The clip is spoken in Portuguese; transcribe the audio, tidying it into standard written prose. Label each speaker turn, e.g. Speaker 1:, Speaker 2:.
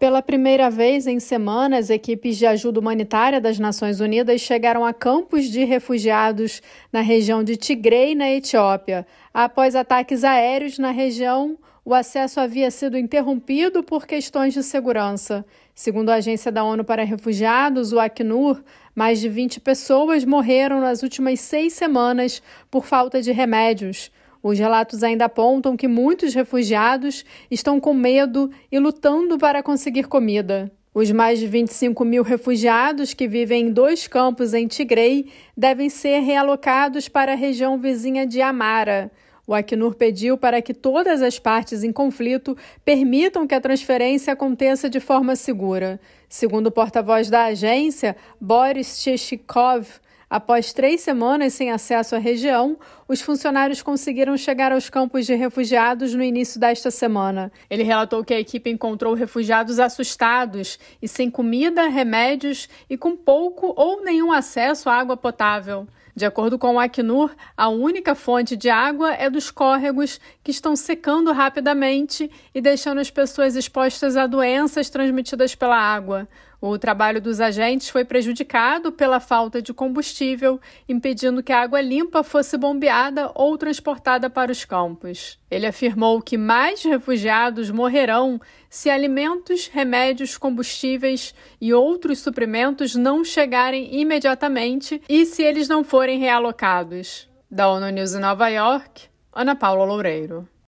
Speaker 1: Pela primeira vez em semanas, equipes de ajuda humanitária das Nações Unidas chegaram a campos de refugiados na região de Tigray, na Etiópia. Após ataques aéreos na região, o acesso havia sido interrompido por questões de segurança. Segundo a Agência da ONU para Refugiados, o Acnur, mais de 20 pessoas morreram nas últimas 6 semanas por falta de remédios. Os relatos ainda apontam que muitos refugiados estão com medo e lutando para conseguir comida. Os mais de 25 mil refugiados que vivem em 2 campos em Tigray devem ser realocados para a região vizinha de Amara. O Acnur pediu para que todas as partes em conflito permitam que a transferência aconteça de forma segura. Segundo o porta-voz da agência, Boris Cheshikov, após 3 semanas sem acesso à região, os funcionários conseguiram chegar aos campos de refugiados no início desta semana. Ele relatou que a equipe encontrou refugiados assustados e sem comida, remédios e com pouco ou nenhum acesso à água potável. De acordo com o Acnur, a única fonte de água é dos córregos que estão secando rapidamente e deixando as pessoas expostas a doenças transmitidas pela água. O trabalho dos agentes foi prejudicado pela falta de combustível, impedindo que a água limpa fosse bombeada ou transportada para os campos. Ele afirmou que mais refugiados morrerão se alimentos, remédios, combustíveis e outros suprimentos não chegarem imediatamente e se eles não forem realocados. Da ONU News em Nova York, Ana Paula Loureiro.